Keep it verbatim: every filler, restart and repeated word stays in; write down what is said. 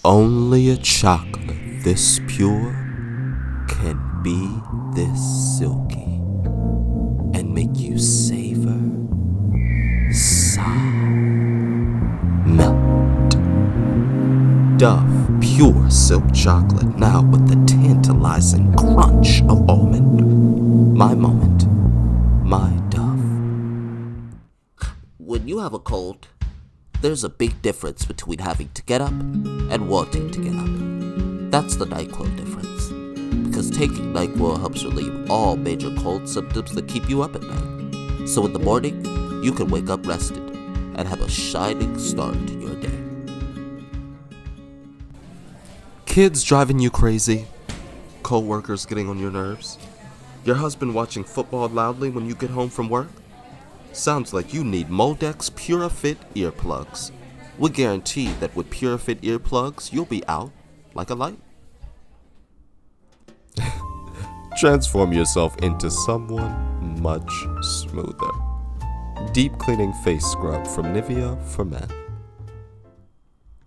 Only a chocolate this pure can be this silky and make you savor, sigh, melt. Dove Pure Silk Chocolate, now with the tantalizing crunch of almond. My moment, my Dove. When you have a cold, there's a big difference between having to get up and wanting to get up. That's the NyQuil difference. Because taking NyQuil helps relieve all major cold symptoms that keep you up at night. So in the morning, you can wake up rested and have a shining start to your day. Kids driving you crazy? Co-workers getting on your nerves? Your husband watching football loudly when you get home from work? Sounds like you need Moldex PuraFit earplugs. We guarantee that with PuraFit earplugs, you'll be out like a light. Transform yourself into someone much smoother. Deep cleaning face scrub from Nivea for men.